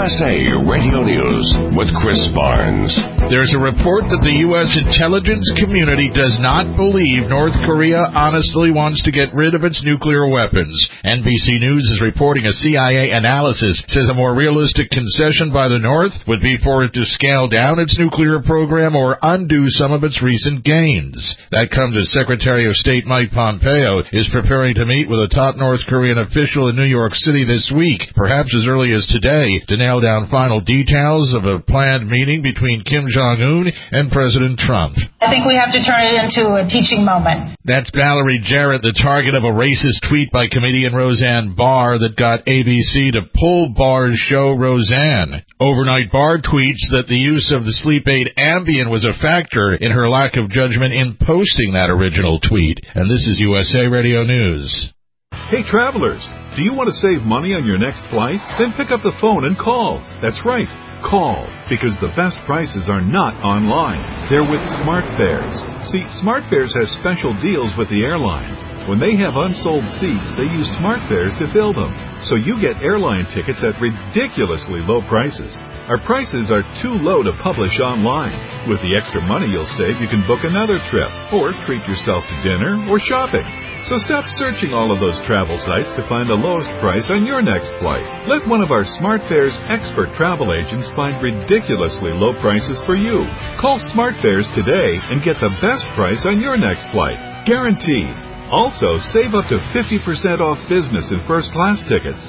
USA Radio News with Chris Barnes. There's a report that the U.S. intelligence community does not believe North Korea honestly wants to get rid of its nuclear weapons. NBC News is reporting a CIA analysis says a more realistic concession by the North would be for it to scale down its nuclear program or undo some of its recent gains. That comes as Secretary of State Mike Pompeo is preparing to meet with a top North Korean official in New York City this week, perhaps as early as today, to nail down final details of a planned meeting between Kim Jong-un and President Trump. I think we have to turn it into a teaching moment. That's Valerie Jarrett, the target of a racist tweet by comedian Roseanne Barr that got ABC to pull Barr's show Roseanne. Overnight Barr tweets that the use of the sleep aid Ambien was a factor in her lack of judgment in posting that original tweet. And this is USA Radio News. Hey travelers, do you want to save money on your next flight? Then pick up the phone and call. That's right, call, because the best prices are not online. They're with SmartFares. See, SmartFares has special deals with the airlines. When they have unsold seats, they use SmartFares to fill them. So you get airline tickets at ridiculously low prices. Our prices are too low to publish online. With the extra money you'll save, you can book another trip, or treat yourself to dinner or shopping. So stop searching all of those travel sites to find the lowest price on your next flight. Let one of our SmartFares expert travel agents find ridiculously low prices for you. Call SmartFares today and get the best price on your next flight. Guaranteed. Also, save up to 50% off business and first-class tickets.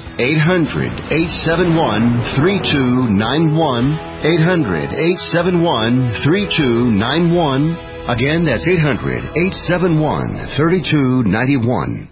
800-871-3291. 800-871-3291. Again, that's 800-871-3291.